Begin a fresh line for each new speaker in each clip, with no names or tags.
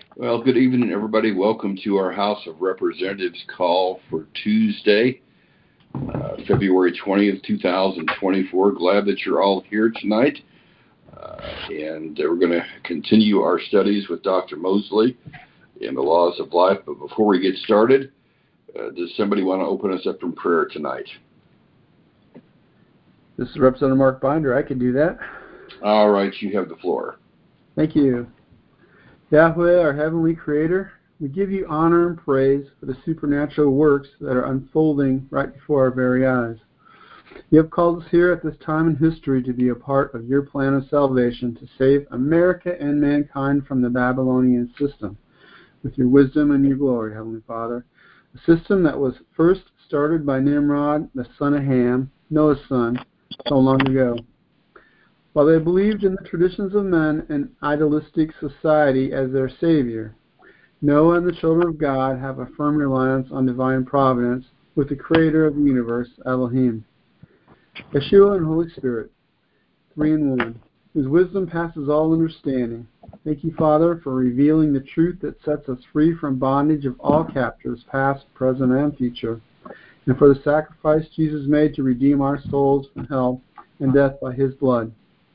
Well, good evening, everybody. Welcome to our House of Representatives call for Tuesday, February 20th, 2024. Glad that you're all here tonight. And we're going to continue our studies with Dr. Mosley in the Laws of Life. But before we get started, does somebody want to open us up in prayer tonight?
This is Representative Mark Binder. I can do that.
All right, you have the floor.
Thank you. Yahweh, our heavenly creator, we give you honor and praise for the supernatural works that are unfolding right before our very eyes. You have called us here at this time in history to be a part of your plan of salvation to save America and mankind from the Babylonian system with your wisdom and your glory, Heavenly Father. A system that was first started by Nimrod, the son of Ham, Noah's son, so long ago. While they believed in the traditions of men and idealistic society as their savior, Noah and the children of God have a firm reliance on divine providence with the creator of the universe, Elohim. Yeshua and Holy Spirit, three in one, whose wisdom passes all understanding. Thank you, Father, for revealing the truth that sets us free from bondage of all captors, past, present, and future, and for the sacrifice Jesus made to redeem our souls from hell and death by his blood.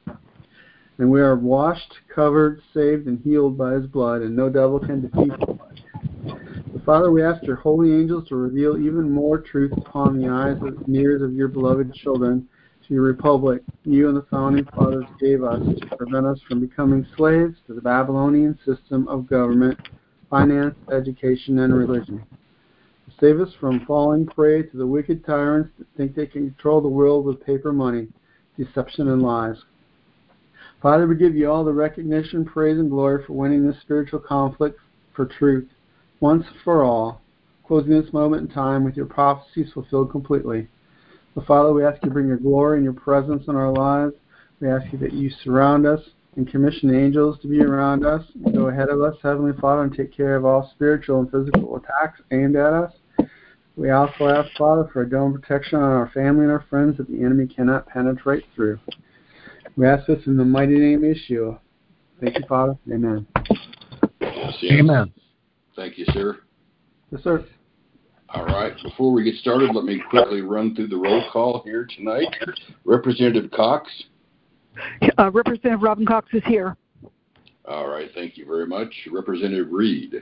And we are washed, covered, saved, and healed by his blood, and no devil can defeat him. So, Father, we ask your holy angels to reveal even more truth upon the eyes and ears of your beloved children to your republic you and the founding fathers gave us to prevent us from becoming slaves to the Babylonian system of government, finance, education, and religion. Save us from falling prey to the wicked tyrants that think they can control the world with paper money, deception, and lies. Father, we give you all the recognition, praise, and glory for winning this spiritual conflict for truth, once for all, closing this moment in time with your prophecies fulfilled completely. So, Father, we ask you to bring your glory and your presence in our lives. We ask you that you surround us and commission angels to be around us and go ahead of us, Heavenly Father, and take care of all spiritual and physical attacks aimed at us. We also ask, Father, for a dome protection on our family and our friends that the enemy cannot penetrate through. We ask this in the mighty name of Yeshua. Thank you, Father. Amen.
Yes.
Amen.
Thank you, sir.
Yes, sir.
All right. Before we get started, let me quickly run through the roll call here tonight. Representative Cox.
Representative Robin Cox is here.
All right. Thank you very much. Representative Reed.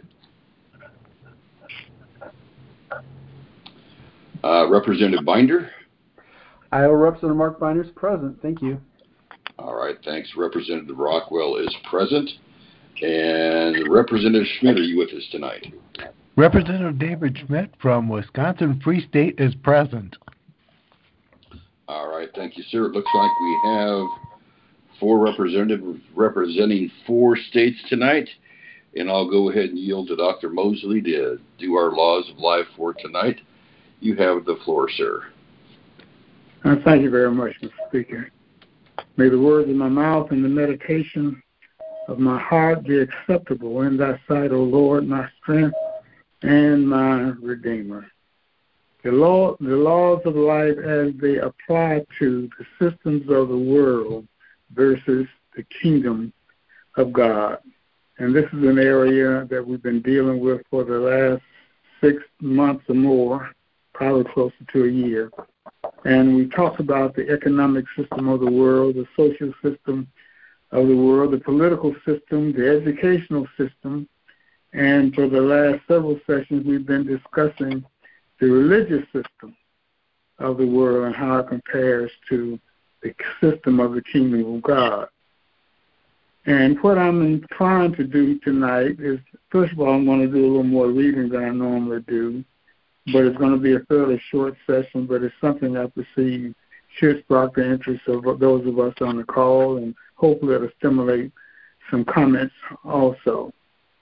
Representative Binder.
Iowa Representative Mark Binder is present. Thank you.
All right. Thanks. Representative Rockwell is present. And Representative Schmidt, are you with us tonight?
Representative David Schmidt from Wisconsin Free State is present.
All right. Thank you, sir. It looks like we have 4 representatives representing 4 states tonight. And I'll go ahead and yield to Dr. Mosley to do our Laws of Life for tonight. You have the floor, sir.
Thank you very much, Mr. Speaker. May the words of my mouth and the meditation of my heart be acceptable in thy sight, O Lord, my strength and my Redeemer. The laws of life as they apply to the systems of the world versus the kingdom of God. And this is an area that we've been dealing with for the last 6 months or more, probably closer to a year. And we talked about the economic system of the world, the social system of the world, the political system, the educational system, and for the last several sessions we've been discussing the religious system of the world and how it compares to the system of the kingdom of God. And what I'm trying to do tonight is, first of all, I'm going to do a little more reading than I normally do, but it's going to be a fairly short session, but it's something I perceive should spark the interest of those of us on the call, and hopefully it'll stimulate some comments also.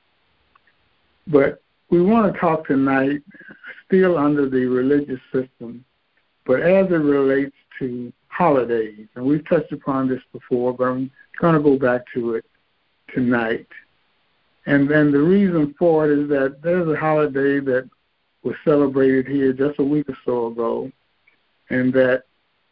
But we want to talk tonight still under the religious system, but as it relates to holidays. And we've touched upon this before, but I'm going to go back to it tonight. And then the reason for it is that there's a holiday that was celebrated here just a week or so ago, and that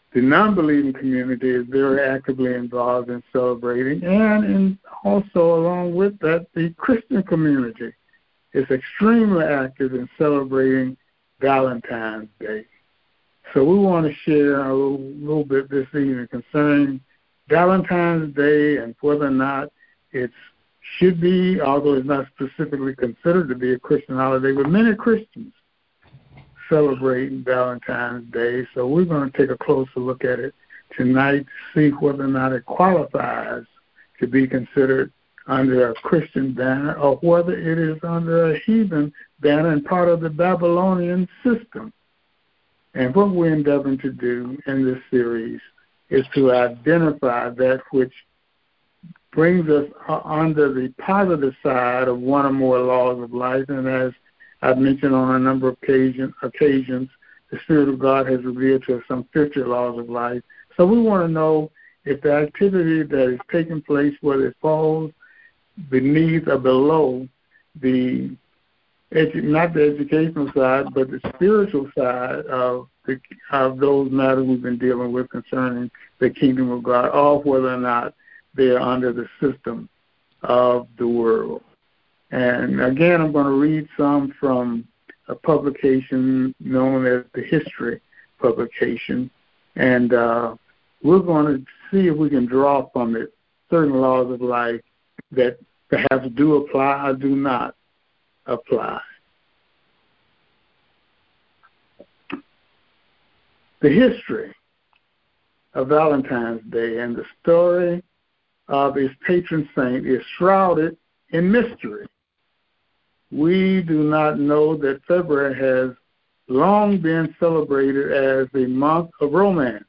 The non-believing community is very actively involved in celebrating, and also along with that, the Christian community is extremely active in celebrating Valentine's Day. So we want to share a little bit this evening concerning Valentine's Day and whether or not it should be, although it's not specifically considered to be a Christian holiday, but many Christians celebrate Valentine's Day. So we're going to take a closer look at it tonight to see whether or not it qualifies to be considered under a Christian banner or whether it is under a heathen banner and part of the Babylonian system. And what we're endeavoring to do in this series is to identify that which brings us under the positive side of one or more laws of life. And as I've mentioned on a number of occasions, the Spirit of God has revealed to us some 50 laws of life. So we want to know if the activity that is taking place, whether it falls beneath or below the, not the educational side, but the spiritual side of those matters we've been dealing with concerning the kingdom of God, or whether or not they are under the system of the world. And again, I'm going to read some from a publication known as the History publication, and we're going to see if we can draw from it certain laws of life that perhaps do apply or do not apply. The history of Valentine's Day and the story of its patron saint is shrouded in mystery. We do not know that February has long been celebrated as the month of romance,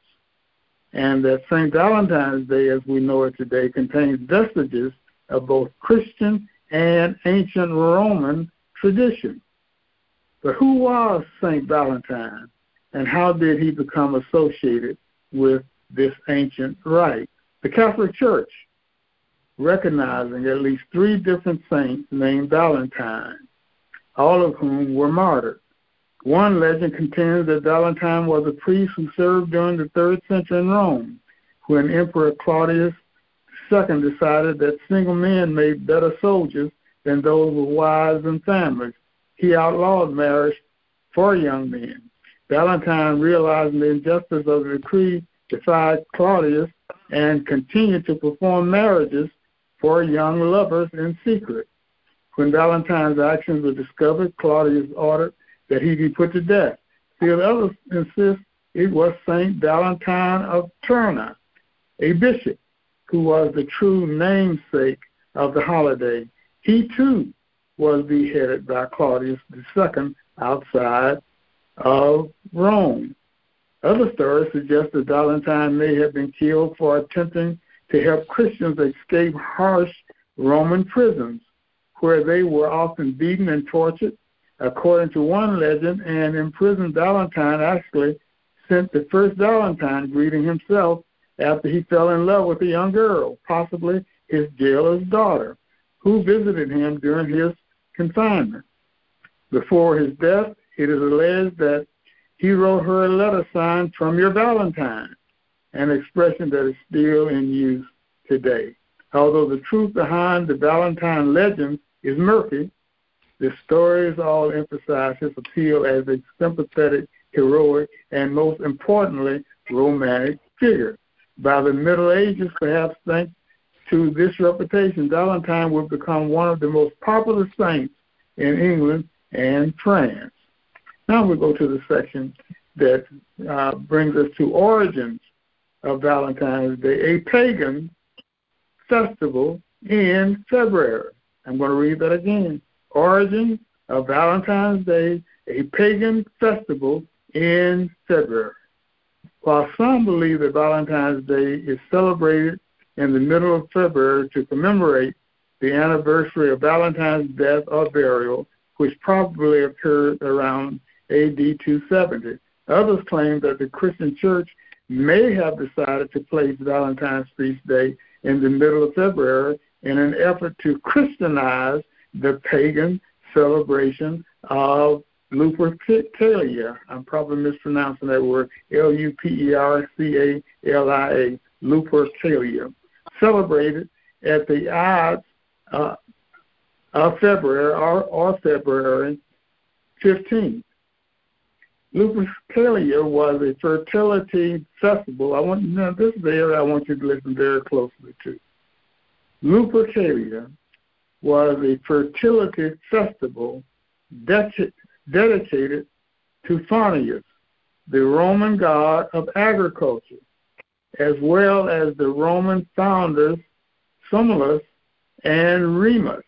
and that St. Valentine's Day, as we know it today, contains vestiges of both Christian and ancient Roman tradition. But who was St. Valentine, and how did he become associated with this ancient rite? The Catholic Church, recognizing at least 3 different saints named Valentine, all of whom were martyred. One legend contends that Valentine was a priest who served during the 3rd century in Rome, when Emperor Claudius II decided that single men made better soldiers than those with wives and families. He outlawed marriage for young men. Valentine, realizing the injustice of the decree, defied Claudius and continued to perform marriages for young lovers in secret. When Valentine's actions were discovered, Claudius ordered that he be put to death. Still others insist it was St. Valentine of Terni, a bishop who was the true namesake of the holiday. He too was beheaded by Claudius II outside of Rome. Other stories suggest that Valentine may have been killed for attempting to help Christians escape harsh Roman prisons, where they were often beaten and tortured. According to one legend, an imprisoned Valentine actually sent the first Valentine greeting himself after he fell in love with a young girl, possibly his jailer's daughter, who visited him during his confinement. Before his death, it is alleged that he wrote her a letter signed "From Your Valentine," an expression that is still in use today. Although the truth behind the Valentine legend is murky, the stories all emphasize his appeal as a sympathetic, heroic, and most importantly, romantic figure. By the Middle Ages, perhaps thanks to this reputation, Valentine would become one of the most popular saints in England and France. Now we go to the section that brings us to origins of Valentine's Day, a pagan festival in February. I'm going to read that again. Origins of Valentine's Day, a pagan festival in February. While some believe that Valentine's Day is celebrated in the middle of February to commemorate the anniversary of Valentine's death or burial, which probably occurred around AD 270. Others claim that the Christian Church may have decided to place Valentine's feast day in the middle of February in an effort to Christianize the pagan celebration of Lupercalia. I'm probably mispronouncing that word. Lupercalia. Lupercalia. Celebrated at the Ides of February or February 15th. Lupercalia was a fertility festival. This is the area I want you to listen very closely to. Lupercalia was a fertility festival dedicated to Faunius, the Roman god of agriculture, as well as the Roman founders Sumulus and Remus.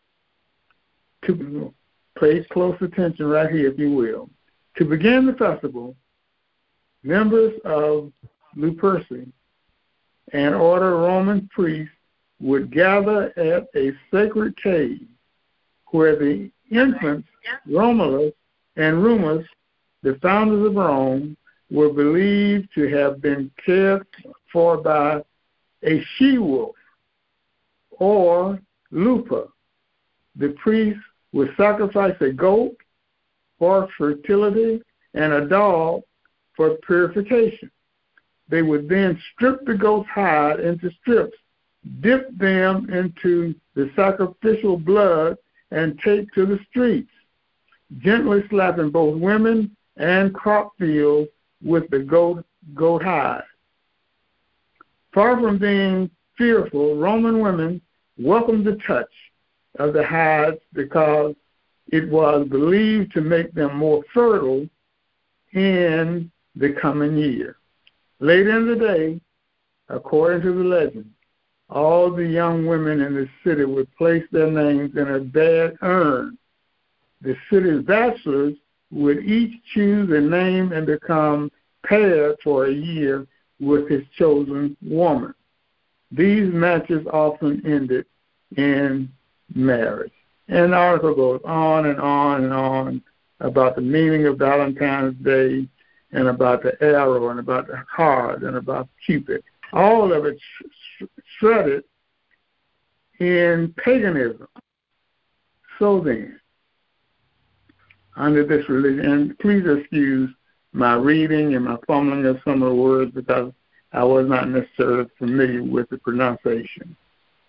To pay close attention right here, if you will. To begin the festival, members of Luperci and order Roman priests would gather at a sacred cave where the infants Romulus and Remus, the founders of Rome, were believed to have been cared for by a she-wolf or lupa. The priest would sacrifice a goat for fertility and a dog for purification. They would then strip the goat's hide into strips, dip them into the sacrificial blood, and take to the streets, gently slapping both women and crop fields with the goat hide. Far from being fearful, Roman women welcomed the touch of the hides because it was believed to make them more fertile in the coming year. Later in the day, according to the legend, all the young women in the city would place their names in a bad urn. The city's bachelors would each choose a name and become paired for a year with his chosen woman. These matches often ended in marriage. And the article goes on and on and on about the meaning of Valentine's Day and about the arrow and about the heart and about Cupid. All of it shredded in paganism. So then, under this religion, and please excuse my reading and my fumbling of some of the words because I was not necessarily familiar with the pronunciation.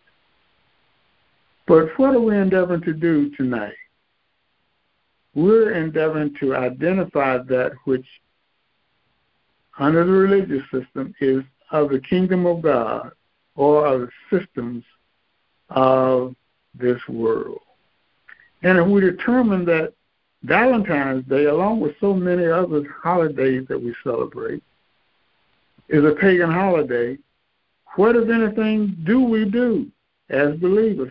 But what are we endeavoring to do tonight? We're endeavoring to identify that which, under the religious system, is of the kingdom of God or of the systems of this world. And if we determine that Valentine's Day, along with so many other holidays that we celebrate, is a pagan holiday, what, if anything, do we do as believers?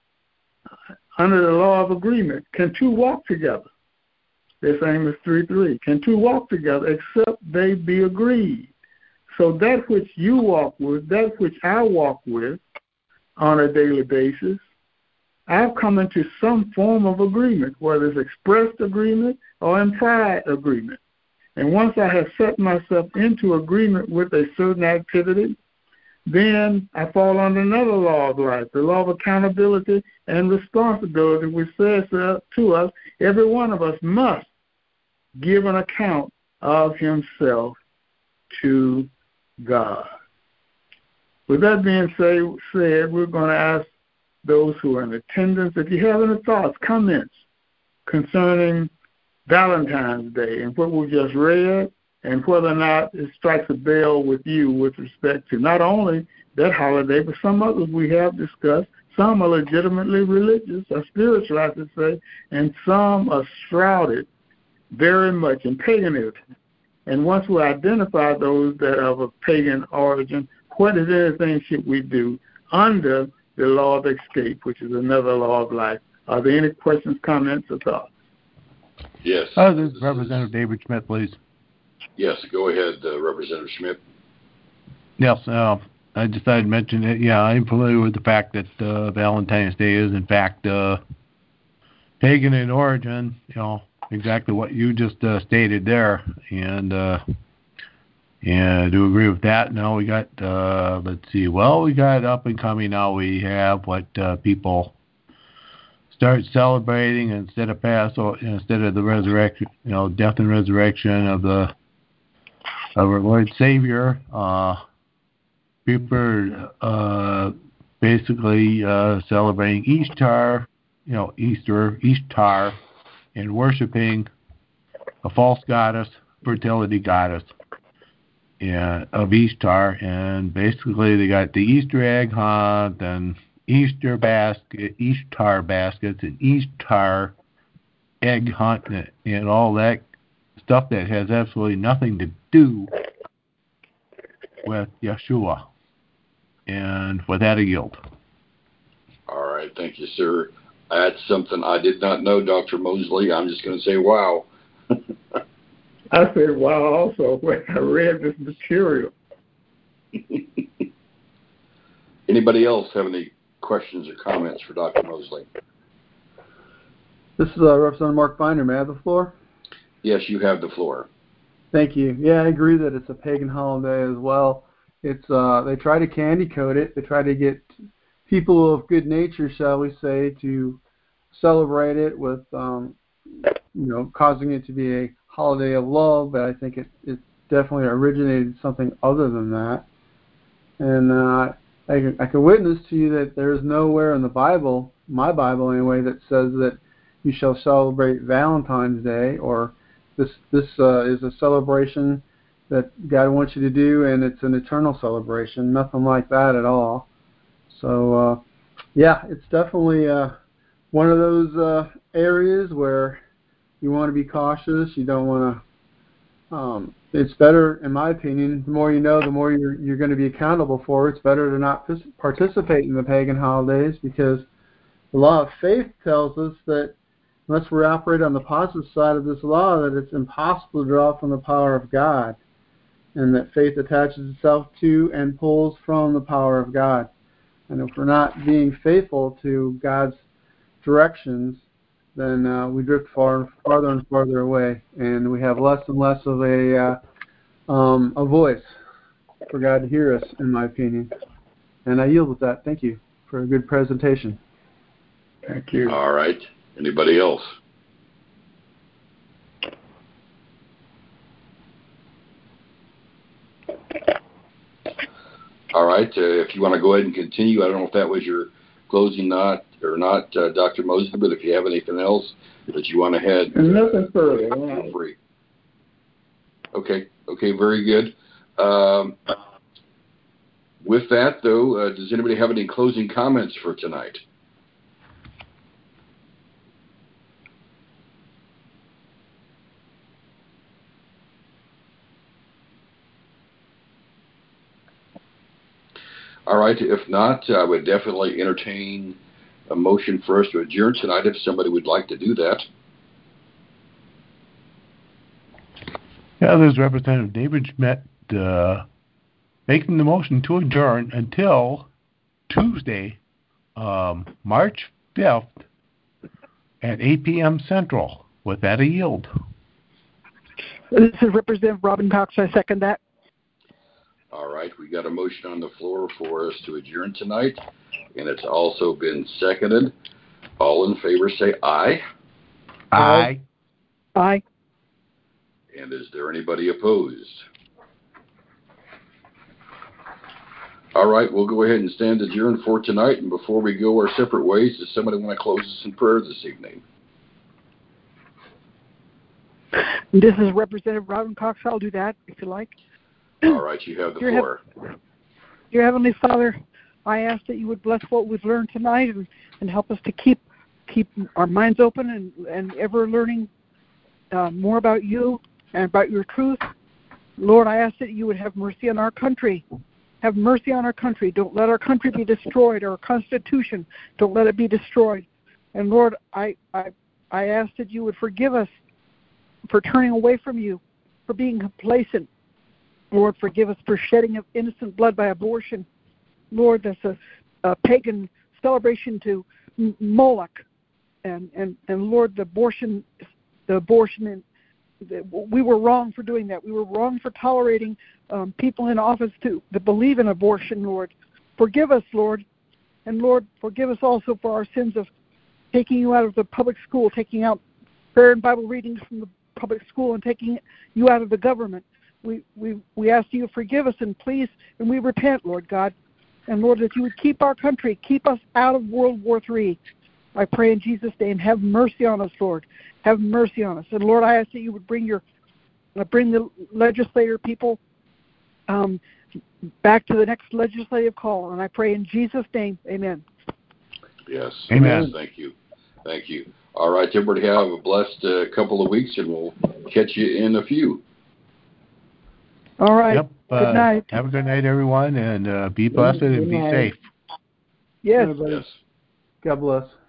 Under the law of agreement, can two walk together? This Amos 3:3. Can two walk together except they be agreed? So that which you walk with, that which I walk with on a daily basis, I've come into some form of agreement, whether it's expressed agreement or implied agreement. And once I have set myself into agreement with a certain activity, then I fall under another law of life, the law of accountability and responsibility, which says to us, every one of us must give an account of himself to God. With that being said, we're going to ask those who are in attendance, if you have any thoughts, comments concerning Valentine's Day and what we just read, and whether or not it strikes a bell with you with respect to not only that holiday, but some others we have discussed. Some are legitimately religious or spiritual, I should say, and some are shrouded very much in paganism. And once we identify those that are of a pagan origin, what, if anything, should we do under the law of escape, which is another law of life? Are there any questions, comments, or thoughts?
Yes.
This is Representative David Schmidt, please.
Yes, go ahead, Representative Schmidt.
Yes, I decided to mention it. Yeah, I'm familiar with the fact that Valentine's Day is, in fact, pagan in origin, exactly what you just stated there. And I do agree with that. Now we got, let's see, we got up and coming now. We have what people start celebrating instead of Passover, instead of the resurrection, death and resurrection of our Lord Savior. People are basically celebrating Ishtar, Ishtar, and worshiping a false goddess, fertility goddess of Ishtar. And basically they got the Easter egg hunt and Ishtar baskets and Ishtar egg hunt and all that stuff that has absolutely nothing to do with Yeshua. And with that, I yield.
All right, thank you, sir. That's something I did not know, Dr. Mosley. I'm just going to say, wow.
I said, wow, also, when I read this material.
Anybody else have any questions or comments for Dr. Mosley?
This is Representative Mark Binder. May I have the floor?
Yes, you have the floor.
Thank you. Yeah, I agree that it's a pagan holiday as well. It's they try to candy coat it. They try to get people of good nature, shall we say, to celebrate it with, causing it to be a holiday of love. But I think it definitely originated something other than that. And I can witness to you that there is nowhere in the Bible, my Bible anyway, that says that you shall celebrate Valentine's Day, or this is a celebration that God wants you to do, and it's an eternal celebration. Nothing like that at all. So, it's definitely one of those areas where you want to be cautious. You don't want to. It's better, in my opinion, the more you know, the more you're going to be accountable for. It's better to not participate in the pagan holidays, because the law of faith tells us that unless we operate on the positive side of this law, that it's impossible to draw from the power of God, and that faith attaches itself to and pulls from the power of God. And if we're not being faithful to God's directions, then we drift farther and farther away, and we have less and less of a voice for God to hear us, in my opinion. And I yield with that. Thank you for a good presentation.
Thank you.
All right. Anybody else? All right. If you want to go ahead and continue, I don't know if that was your closing or not, Dr. Mosley, but if you have anything else that you want to add,
nothing further.
Feel free. Okay, very good. With that, though, does anybody have any closing comments for tonight? All right, if not, I would definitely entertain a motion for us to adjourn tonight if somebody would like to do that.
Yeah, there's Representative David Schmidt making the motion to adjourn until Tuesday, March 5th at 8 p.m. Central. With that, I yield.
This is Representative Robin Cox. I second that.
All right, we got a motion on the floor for us to adjourn tonight, and it's also been seconded. All in favor say aye.
Aye.
Aye.
And is there anybody opposed? All right, we'll go ahead and stand adjourned for tonight. And before we go our separate ways, does somebody want to close us in prayer this evening?
This is Representative Robin Cox. I'll do that if you like.
All right, you have the floor.
Dear Heavenly Father, I ask that you would bless what we've learned tonight and help us to keep our minds open and ever learning more about you and about your truth. Lord, I ask that you would have mercy on our country. Have mercy on our country. Don't let our country be destroyed, our Constitution. Don't let it be destroyed. And Lord, I ask that you would forgive us for turning away from you, for being complacent. Lord, forgive us for shedding of innocent blood by abortion. Lord, that's a pagan celebration to Moloch. And Lord, the abortion, we were wrong for doing that. We were wrong for tolerating people in office that believe in abortion, Lord. Forgive us, Lord. And Lord, forgive us also for our sins of taking you out of the public school, taking out prayer and Bible readings from the public school and taking you out of the government. We ask you to forgive us and please, and we repent, Lord God. And Lord, that you would keep our country, keep us out of World War III. I pray in Jesus' name, have mercy on us, Lord. Have mercy on us. And Lord, I ask that you would bring the legislator people back to the next legislative call. And I pray in Jesus' name, amen.
Yes.
Amen.
Thank you. Thank you. All right, everybody have a blessed couple of weeks, and we'll catch you in a few.
All right.
Yep.
Good night.
Have a good night, everyone, and be blessed and be safe.
Yes.
Everybody.
Yes.
God bless.